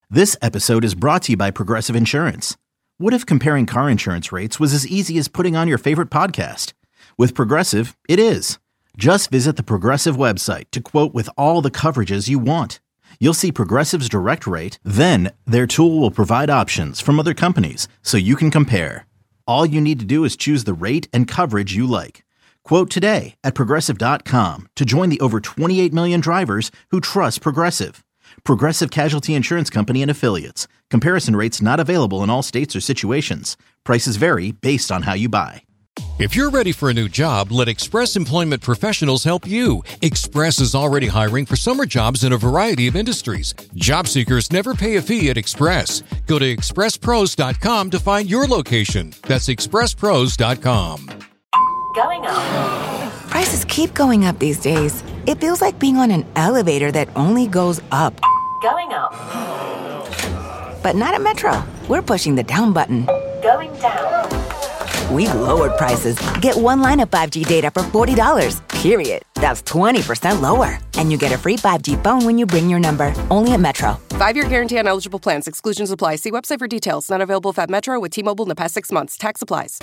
This episode is brought to you by Progressive Insurance. What if comparing car insurance rates was as easy as putting on your favorite podcast? With Progressive, it is. Just visit the Progressive website to quote with all the coverages you want. You'll see Progressive's direct rate, then their tool will provide options from other companies so you can compare. All you need to do is choose the rate and coverage you like. Quote today at Progressive.com to join the over 28 million drivers who trust Progressive. Progressive Casualty Insurance Company and Affiliates. Comparison rates not available in all states or situations. Prices vary based on how you buy. If you're ready for a new job, let Express Employment Professionals help you. Express is already hiring for summer jobs in a variety of industries. Job seekers never pay a fee at Express. Go to expresspros.com to find your location. That's expresspros.com. Going up. Prices keep going up these days. It feels like being on an elevator that only goes up. Going up. But not at Metro. We're pushing the down button. Going down. We've lowered prices. Get one line of 5G data for $40, period. That's 20% lower. And you get a free 5G phone when you bring your number. Only at Metro. 5-year guarantee on eligible plans. Exclusions apply. See website for details. Not available at Metro with T-Mobile in the past 6 months. Tax applies.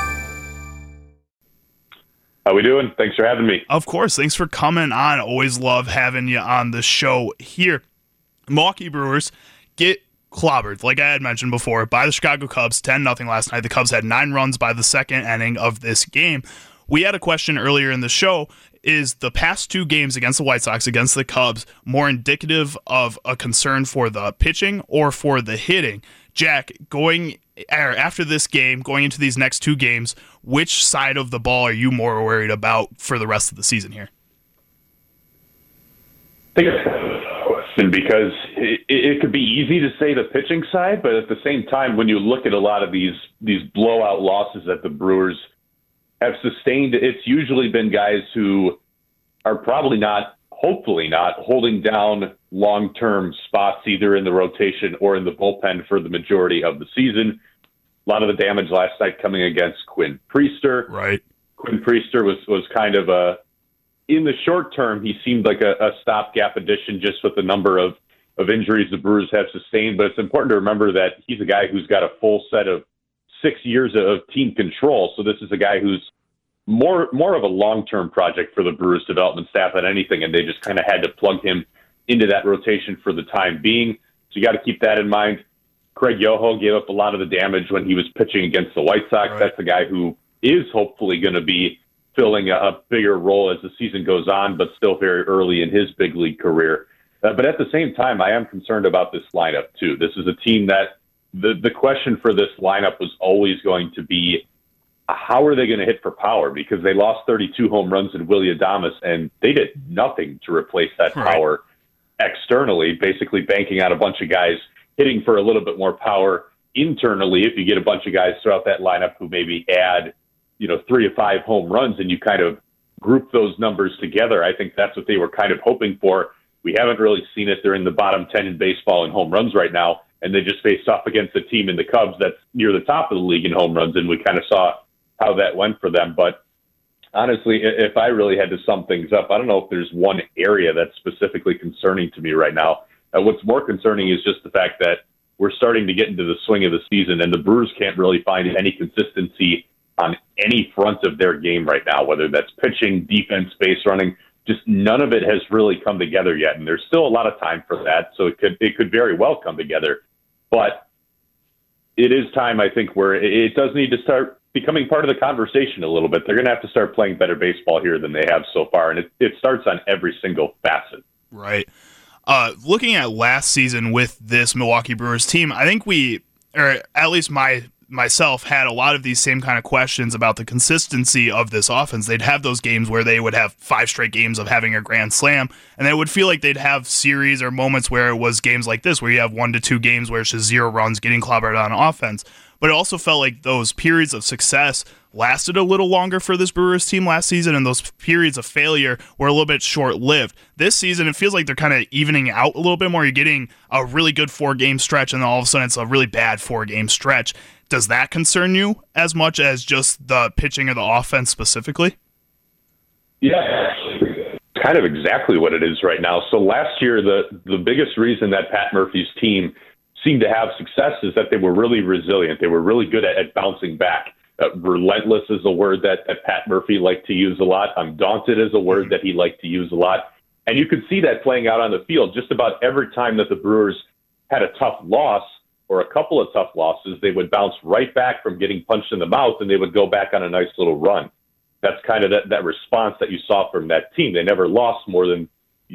How we doing? Thanks for having me. Of course. Thanks for coming on. Always love having you on the show here. Milwaukee Brewers get clobbered, like I had mentioned before, by the Chicago Cubs, 10-0 last night. The Cubs had 9 runs by the second inning of this game. We had a question earlier in the show. Is the past 2 games against the White Sox, against the Cubs, more indicative of a concern for the pitching or for the hitting? Jack, after this game, going into these next 2 games, which side of the ball are you more worried about for the rest of the season here? I think it's a question because it could be easy to say the pitching side, but at the same time, when you look at a lot of these blowout losses that the Brewers have sustained, it's usually been guys who are probably not, hopefully not, holding down long-term spots either in the rotation or in the bullpen for the majority of the season. A lot of the damage last night coming against Quinn Priester. Right. Quinn Priester was kind of in the short term, he seemed like a stopgap addition just with the number of injuries the Brewers have sustained. But it's important to remember that he's a guy who's got a full set of 6 years of team control. So this is a guy who's more of a long-term project for the Brewers development staff than anything, and they just kind of had to plug him into that rotation for the time being. So you got to keep that in mind. Craig Yoho gave up a lot of the damage when he was pitching against the White Sox. Right. That's a guy who is hopefully going to be filling a bigger role as the season goes on, but still very early in his big league career. But at the same time, I am concerned about this lineup too. This is a team that the question for this lineup was always going to be, how are they going to hit for power? Because they lost 32 home runs in Willy Adames, and they did nothing to replace that power externally, basically banking on a bunch of guys hitting for a little bit more power internally. If you get a bunch of guys throughout that lineup who maybe add, 3 to 5 home runs and you kind of group those numbers together, I think that's what they were kind of hoping for. We haven't really seen it. They're in the bottom 10 in baseball in home runs right now, and they just faced off against a team in the Cubs that's near the top of the league in home runs, and we kind of saw how that went for them. But honestly, if I really had to sum things up, I don't know if there's one area that's specifically concerning to me right now. What's more concerning is just the fact that we're starting to get into the swing of the season, and the Brewers can't really find any consistency on any front of their game right now, whether that's pitching, defense, base running. Just none of it has really come together yet, and there's still a lot of time for that, so it could very well come together. But it is time, I think, where it does need to start becoming part of the conversation a little bit. They're going to have to start playing better baseball here than they have so far, and it starts on every single facet. Right. Looking at last season with this Milwaukee Brewers team, I think or at least myself, had a lot of these same kind of questions about the consistency of this offense. They'd have those games where they would have 5 straight games of having a grand slam, and it would feel like they'd have series or moments where it was games like this, where you have 1 to 2 games where it's just 0 runs, getting clobbered on offense. But it also felt like those periods of success lasted a little longer for this Brewers team last season, and those periods of failure were a little bit short-lived. This season, it feels like they're kind of evening out a little bit more. You're getting a really good 4-game stretch, and then all of a sudden it's a really bad 4-game stretch. Does that concern you as much as just the pitching or the offense specifically? Yeah, kind of exactly what it is right now. So last year, the biggest reason that Pat Murphy's team seemed to have success is that they were really resilient. They were really good at bouncing back. Relentless is a word that Pat Murphy liked to use a lot. Undaunted is a word that he liked to use a lot. And you could see that playing out on the field. Just about every time that the Brewers had a tough loss or a couple of tough losses, they would bounce right back from getting punched in the mouth, and they would go back on a nice little run. That's kind of that response that you saw from that team. They never lost more than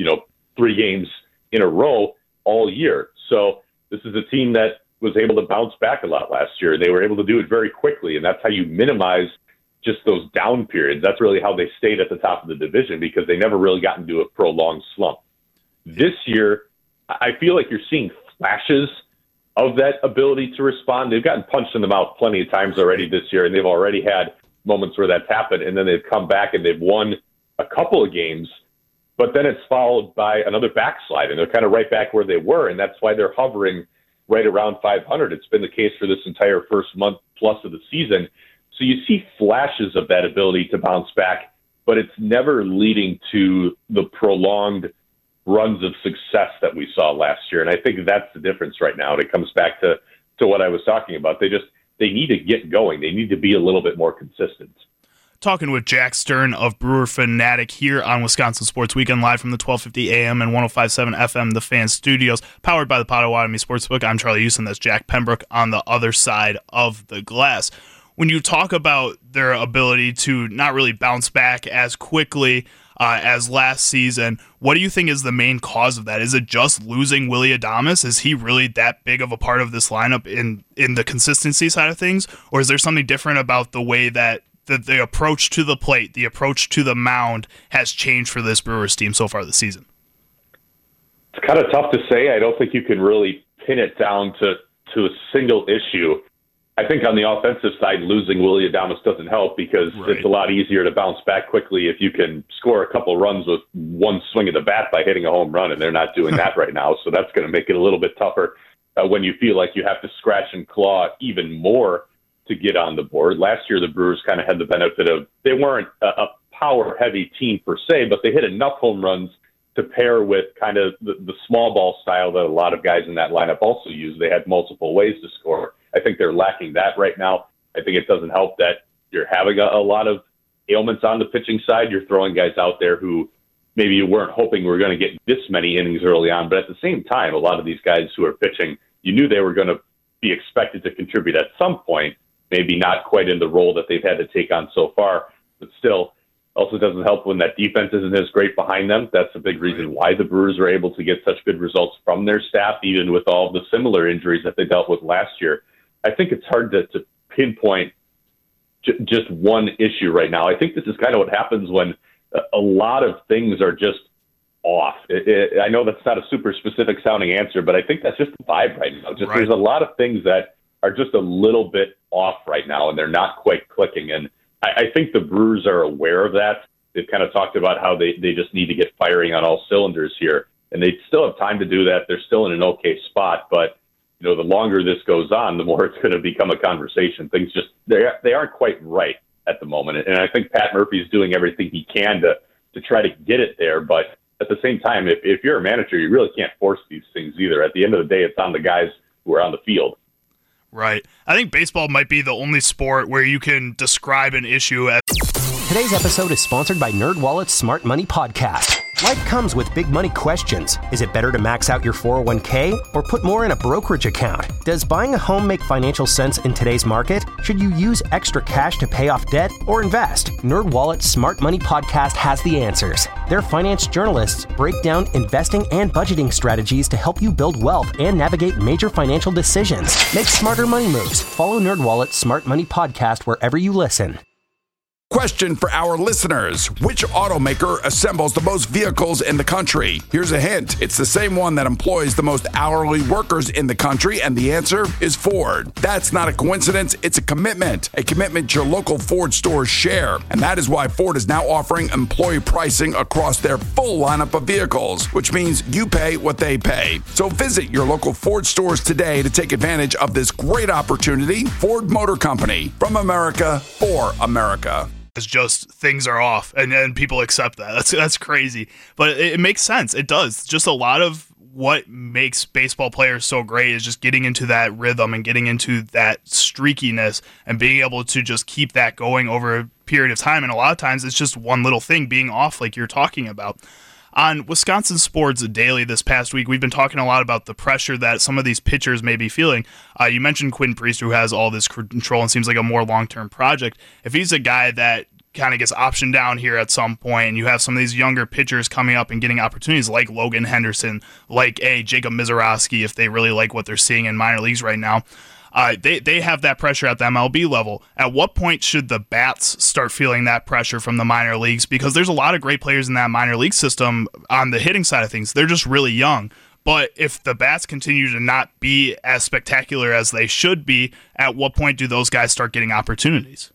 3 games in a row all year. So this is a team that was able to bounce back a lot last year. They were able to do it very quickly, and that's how you minimize just those down periods. That's really how they stayed at the top of the division, because they never really got into a prolonged slump. This year, I feel like you're seeing flashes of that ability to respond. They've gotten punched in the mouth plenty of times already this year, and they've already had moments where that's happened, and then they've come back and they've won a couple of games, but then it's followed by another backslide, and they're kind of right back where they were, and that's why they're hovering right around 500. It's been the case for this entire first month plus of the season. So you see flashes of that ability to bounce back, but it's never leading to the prolonged runs of success that we saw last year. And I think that's the difference right now. And it comes back to what I was talking about. They need to get going. They need to be a little bit more consistent. Talking with Jack Stern of Brewer Fanatic here on Wisconsin Sports Weekend, live from the 1250 AM and 105.7 FM, The Fan Studios, powered by the Potawatomi Sportsbook. I'm Charlie Houston. That's Jack Pembroke on the other side of the glass. When you talk about their ability to not really bounce back as quickly as last season, what do you think is the main cause of that? Is it just losing Willy Adames? Is he really that big of a part of this lineup in the consistency side of things? Or is there something different about the way that the approach to the plate, the approach to the mound has changed for this Brewers team so far this season? It's kind of tough to say. I don't think you can really pin it down to a single issue. I think on the offensive side, losing Willy Adames doesn't help, because It's a lot easier to bounce back quickly if you can score a couple runs with one swing of the bat by hitting a home run, and they're not doing that right now. So that's going to make it a little bit tougher when you feel like you have to scratch and claw even more to get on the board. Last year, the Brewers kind of had the benefit of, they weren't a power-heavy team per se, but they hit enough home runs to pair with kind of the small ball style that a lot of guys in that lineup also use. They had multiple ways to score. I think they're lacking that right now. I think it doesn't help that you're having a lot of ailments on the pitching side. You're throwing guys out there who maybe you weren't hoping were going to get this many innings early on, but at the same time, a lot of these guys who are pitching, you knew they were going to be expected to contribute at some point, maybe not quite in the role that they've had to take on so far, but still. Also doesn't help when that defense isn't as great behind them. That's a big reason why the Brewers are able to get such good results from their staff, even with all the similar injuries that they dealt with last year. I think it's hard to pinpoint just one issue right now. I think this is kind of what happens when a lot of things are just off. I know that's not a super specific sounding answer, but I think that's just the vibe right now. There's a lot of things that are just a little bit off right now, and they're not quite clicking. And I think the Brewers are aware of that. They've kind of talked about how they just need to get firing on all cylinders here, and they still have time to do that. They're still in an okay spot, but the longer this goes on, the more it's going to become a conversation. Things just they aren't quite right at the moment, and I think Pat Murphy's doing everything he can to try to get it there. But at the same time, if you're a manager, you really can't force these things either. At the end of the day, it's on the guys who are on the field. Right. I think baseball might be the only sport where you can describe an issue as... Today's episode is sponsored by NerdWallet's Smart Money Podcast. Life comes with big money questions. Is it better to max out your 401k or put more in a brokerage account? Does buying a home make financial sense in today's market? Should you use extra cash to pay off debt or invest? NerdWallet's Smart Money Podcast has the answers. Their finance journalists break down investing and budgeting strategies to help you build wealth and navigate major financial decisions. Make smarter money moves. Follow NerdWallet's Smart Money Podcast wherever you listen. Question for our listeners. Which automaker assembles the most vehicles in the country? Here's a hint. It's the same one that employs the most hourly workers in the country, and the answer is Ford. That's not a coincidence. It's a commitment your local Ford stores share. And that is why Ford is now offering employee pricing across their full lineup of vehicles, which means you pay what they pay. So visit your local Ford stores today to take advantage of this great opportunity. Ford Motor Company, from America for America. It's just things are off, and people accept that. That's crazy, but it makes sense. It does. Just a lot of what makes baseball players so great is just getting into that rhythm and getting into that streakiness and being able to just keep that going over a period of time. And a lot of times it's just one little thing being off like you're talking about. On Wisconsin Sports Daily this past week, we've been talking a lot about the pressure that some of these pitchers may be feeling. You mentioned Quinn Priester, who has all this control and seems like a more long-term project. If he's a guy that kind of gets optioned down here at some point, and you have some of these younger pitchers coming up and getting opportunities like Logan Henderson, like Jacob Mizorowski, if they really like what they're seeing in minor leagues right now, they have that pressure at the MLB level. At what point should the bats start feeling that pressure from the minor leagues? Because there's a lot of great players in that minor league system on the hitting side of things. They're just really young. But if the bats continue to not be as spectacular as they should be, at what point do those guys start getting opportunities?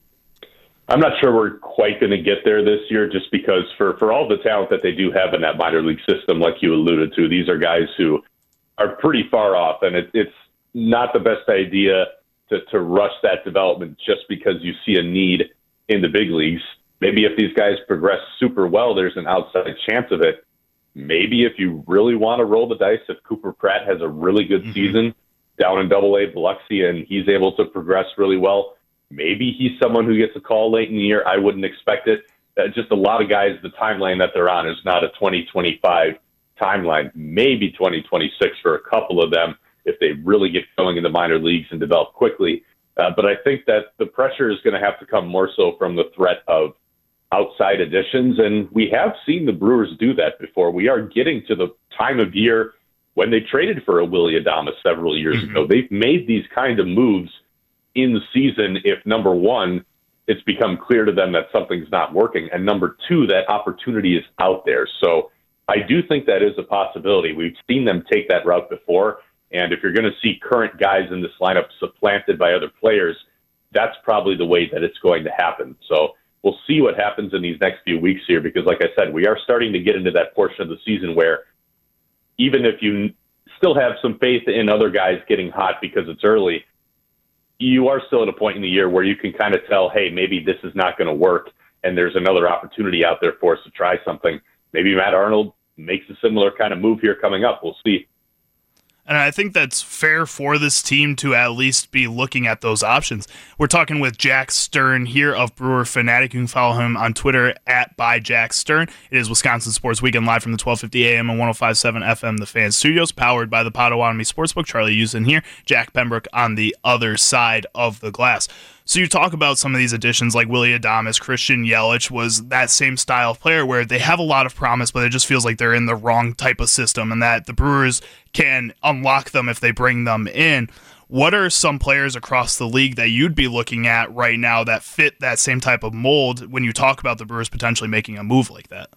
I'm not sure we're quite going to get there this year, just because for all the talent that they do have in that minor league system, like you alluded to, these are guys who are pretty far off, and it's not the best idea to rush that development just because you see a need in the big leagues. Maybe if these guys progress super well, there's an outside chance of it. Maybe if you really want to roll the dice, if Cooper Pratt has a really good season down in Double-A Biloxi and he's able to progress really well, maybe he's someone who gets a call late in the year. I wouldn't expect it. Just a lot of guys, the timeline that they're on is not a 2025 timeline, maybe 2026 for a couple of them if they really get going in the minor leagues and develop quickly. But I think that the pressure is going to have to come more so from the threat of outside additions, and we have seen the Brewers do that before. We are getting to the time of year when they traded for a Willy Adames several years ago. They've made these kind of moves in the season if, number one, it's become clear to them that something's not working, and number two, that opportunity is out there. So I do think that is a possibility. We've seen them take that route before, and if you're going to see current guys in this lineup supplanted by other players, that's probably the way that it's going to happen. So we'll see what happens in these next few weeks here, because like I said, we are starting to get into that portion of the season where even if you still have some faith in other guys getting hot because it's early, you are still at a point in the year where you can kind of tell, hey, maybe this is not going to work and there's another opportunity out there for us to try something. Maybe Matt Arnold makes a similar kind of move here coming up. We'll see. And I think that's fair for this team to at least be looking at those options. We're talking with Jack Stern here of Brewer Fanatic. You can follow him on Twitter at @ByJackStern. It is Wisconsin Sports Weekend live from the 1250 AM and 105.7 FM The Fan Studios, powered by the Potawatomi Sportsbook. Charlie Houston here, Jack Pembroke on the other side of the glass. So you talk about some of these additions like Willy Adames, Christian Yelich was that same style of player where they have a lot of promise, but it just feels like they're in the wrong type of system and that the Brewers can unlock them if they bring them in. What are some players across the league that you'd be looking at right now that fit that same type of mold when you talk about the Brewers potentially making a move like that?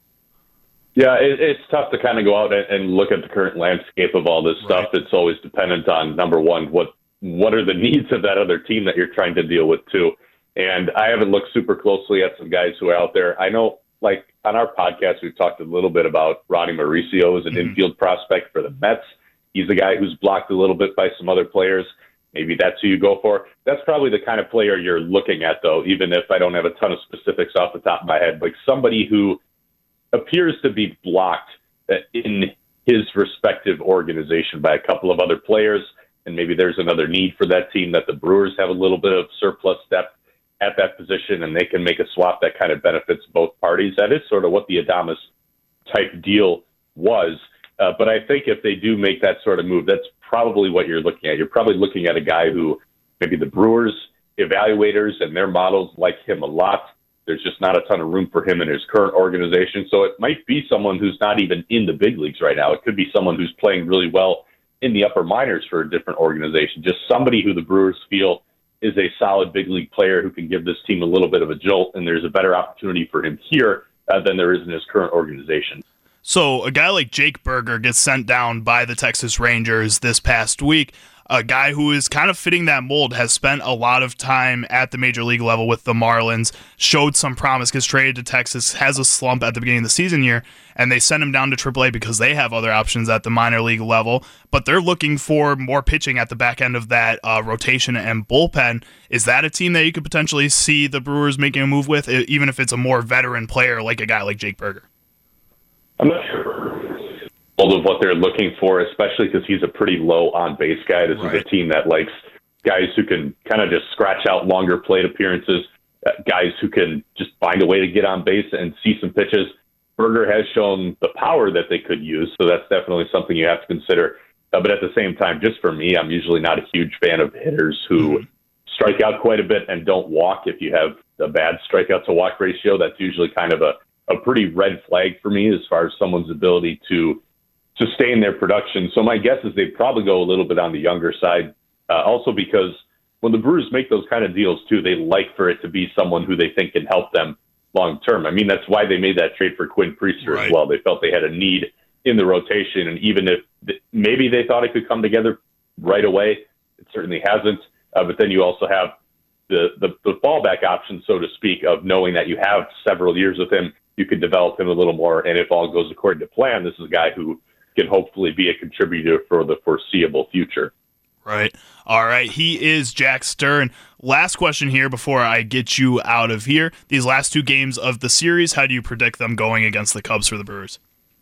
Yeah, it's tough to kind of go out and look at the current landscape of all this stuff. It's always dependent on, number one, what are the needs of that other team that you're trying to deal with too. And I haven't looked super closely at some guys who are out there. I know, like on our podcast, we've talked a little bit about Ronnie Mauricio as an infield prospect for the Mets. He's a guy who's blocked a little bit by some other players. Maybe that's who you go for. That's probably the kind of player you're looking at, though, even if I don't have a ton of specifics off the top of my head. Like somebody who appears to be blocked in his respective organization by a couple of other players, and maybe there's another need for that team that the Brewers have a little bit of surplus depth at that position, and they can make a swap that kind of benefits both parties. That is sort of what the Adames type deal was. But I think if they do make that sort of move, that's probably what you're looking at. You're probably looking at a guy who maybe the Brewers evaluators and their models like him a lot. There's just not a ton of room for him in his current organization. So it might be someone who's not even in the big leagues right now. It could be someone who's playing really well in the upper minors for a different organization, just somebody who the Brewers feel is a solid big league player who can give this team a little bit of a jolt, and there's a better opportunity for him here than there is in his current organization. So a guy like Jake Burger gets sent down by the Texas Rangers this past week. A guy who is kind of fitting that mold, has spent a lot of time at the major league level with the Marlins, showed some promise, gets traded to Texas, has a slump at the beginning of the season here, and they send him down to AAA because they have other options at the minor league level, but they're looking for more pitching at the back end of that rotation and bullpen. Is that a team that you could potentially see the Brewers making a move with, even if it's a more veteran player like a guy like Jake Burger? I'm not sure. of what they're looking for, especially because he's a pretty low on-base guy. This is a team that likes guys who can kind of just scratch out longer plate appearances, guys who can just find a way to get on base and see some pitches. Berger has shown the power that they could use, so that's definitely something you have to consider. But at the same time, just for me, I'm usually not a huge fan of hitters who strike out quite a bit and don't walk. If you have a bad strikeout to walk ratio, that's usually kind of a pretty red flag for me as far as someone's ability to sustain their production. So my guess is they'd probably go a little bit on the younger side. Also because when the Brewers make those kind of deals too, they like for it to be someone who they think can help them long term. I mean, that's why they made that trade for Quinn Priester as well. They felt they had a need in the rotation, and even if maybe they thought it could come together right away, it certainly hasn't. But then you also have the fallback option, so to speak, of knowing that you have several years with him, you could develop him a little more, and if all goes according to plan, this is a guy who can hopefully be a contributor for the foreseeable future. Right. All right. He is Jack Stern. Last question here before I get you out of here. These last two games of the series, how do you predict them going against the Cubs for the Brewers?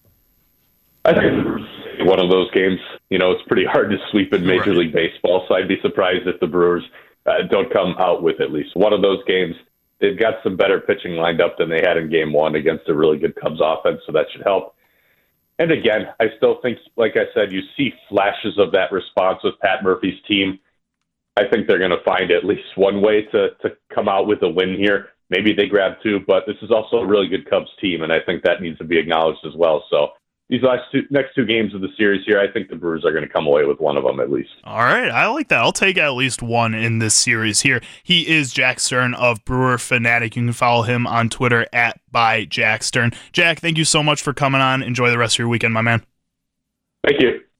I think one of those games, it's pretty hard to sweep in Major League Baseball, so I'd be surprised if the Brewers don't come out with at least one of those games. They've got some better pitching lined up than they had in Game 1 against a really good Cubs offense, so that should help. And again, I still think, like I said, you see flashes of that response with Pat Murphy's team. I think they're going to find at least one way to come out with a win here. Maybe they grab two, but this is also a really good Cubs team, and I think that needs to be acknowledged as well. So these next two games of the series here, I think the Brewers are going to come away with one of them at least. All right, I like that. I'll take at least one in this series here. He is Jack Stern of Brewer Fanatic. You can follow him on Twitter at @byJackStern. Jack, thank you so much for coming on. Enjoy the rest of your weekend, my man. Thank you.